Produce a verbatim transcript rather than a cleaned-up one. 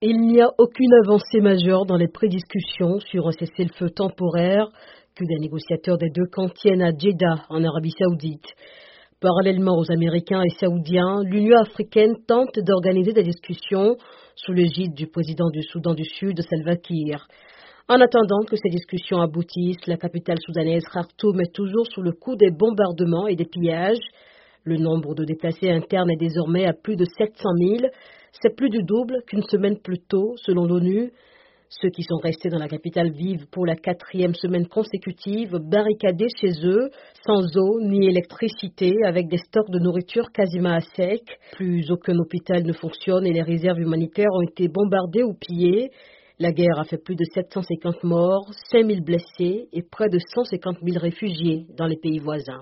Il n'y a aucune avancée majeure dans les prédiscussions sur un cessez-le-feu temporaire que les négociateurs des deux camps tiennent à Jeddah, en Arabie Saoudite. Parallèlement aux Américains et Saoudiens, l'Union africaine tente d'organiser des discussions sous l'égide du président du Soudan du Sud, Salva Kiir. En attendant que ces discussions aboutissent, la capitale soudanaise Khartoum est toujours sous le coup des bombardements et des pillages. Le nombre de déplacés internes est désormais à plus de sept cent mille. C'est plus du double qu'une semaine plus tôt, selon l'ONU. Ceux qui sont restés dans la capitale vivent pour la quatrième semaine consécutive barricadés chez eux, sans eau ni électricité, avec des stocks de nourriture quasiment à sec. Plus aucun hôpital ne fonctionne et les réserves humanitaires ont été bombardées ou pillées. La guerre a fait plus de sept cent cinquante morts, cinq mille blessés et près de cent cinquante mille réfugiés dans les pays voisins.